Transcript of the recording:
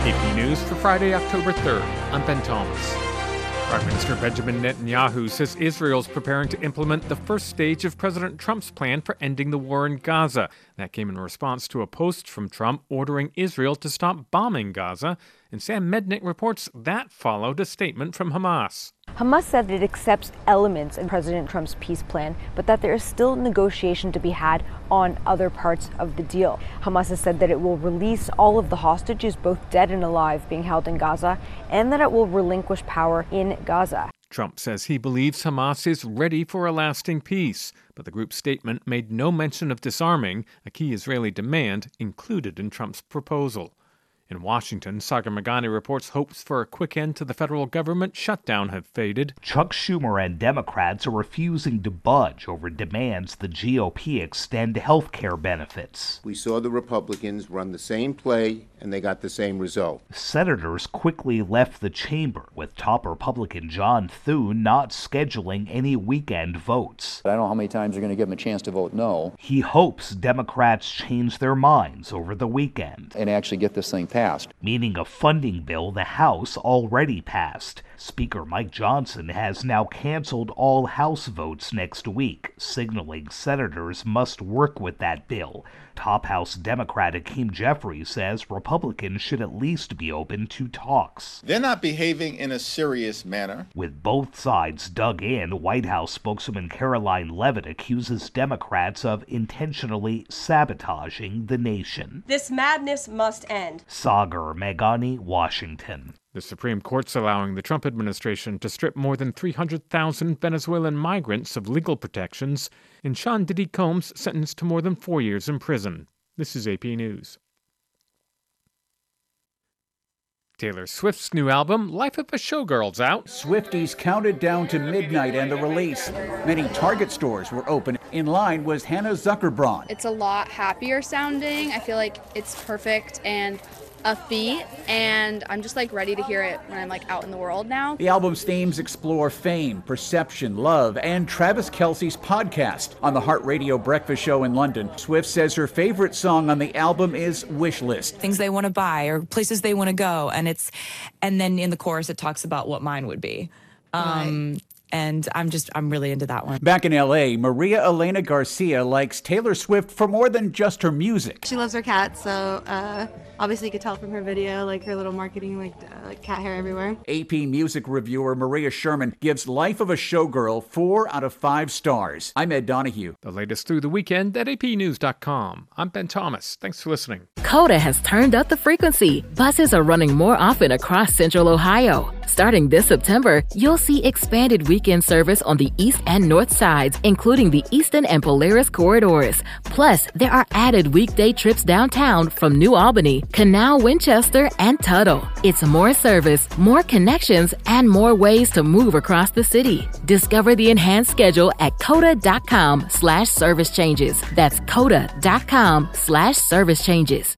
AP News for Friday, October 3rd. I'm Ben Thomas. Prime Minister Benjamin Netanyahu says Israel's preparing to implement the first stage of President Trump's plan for ending the war in Gaza. That came in response to a post from Trump ordering Israel to stop bombing Gaza. And Sam Mednick reports that followed a statement from Hamas. Hamas said it accepts elements in President Trump's peace plan, but that there is still negotiation to be had on other parts of the deal. Hamas has said that it will release all of the hostages, both dead and alive, being held in Gaza, and that it will relinquish power in Gaza. Trump says he believes Hamas is ready for a lasting peace, but the group's statement made no mention of disarming, a key Israeli demand included in Trump's proposal. In Washington, Sagar Meghani reports hopes for a quick end to the federal government shutdown have faded. Chuck Schumer and Democrats are refusing to budge over demands the GOP extend health care benefits. We saw the Republicans run the same play, and they got the same result. Senators quickly left the chamber, with top Republican John Thune not scheduling any weekend votes. I don't know how many times you're going to give them a chance to vote no. He hopes Democrats change their minds over the weekend and actually get this thing passed. Meaning a funding bill the House already passed. Speaker Mike Johnson has now canceled all House votes next week, signaling senators must work with that bill. Top House Democrat Hakeem Jeffries says Republicans should at least be open to talks. They're not behaving in a serious manner. With both sides dug in, White House spokeswoman Caroline Leavitt accuses Democrats of intentionally sabotaging the nation. This madness must end. Sagar Meghani, Washington. The Supreme Court's allowing the Trump administration to strip more than 300,000 Venezuelan migrants of legal protections, and Sean Diddy Combs sentenced to more than 4 years in prison. This is AP News. Taylor Swift's new album, Life of a Showgirl's out. Swifties counted down to midnight and the release. Many Target stores were open. In line was Hannah Zuckerbraun. It's a lot happier sounding. I feel like it's perfect and upbeat, and I'm just ready to hear it when I'm out in the world now. The album's themes explore fame, perception, love, and Travis Kelce's podcast. On the Heart Radio Breakfast Show in London, Swift says her favorite song on the album is Wish List. Things they want to buy or places they want to go, and then in the chorus it talks about what mine would be. Right. And I'm really into that one. Back in L.A., Maria Elena Garcia likes Taylor Swift for more than just her music. She loves her cats, so obviously you could tell from her video, her little marketing, cat hair everywhere. AP music reviewer Maria Sherman gives Life of a Showgirl 4 out of 5 stars. I'm Ed Donahue. The latest through the weekend at apnews.com. I'm Ben Thomas. Thanks for listening. Coda has turned up the frequency. Buses are running more often across Central Ohio. Starting this September, you'll see expanded weekend service on the east and north sides, including the Eastern and Polaris corridors. Plus, there are added weekday trips downtown from New Albany, Canal, Winchester, and Tuttle. It's more service, more connections, and more ways to move across the city. Discover the enhanced schedule at coda.com/service changes. That's coda.com/service changes.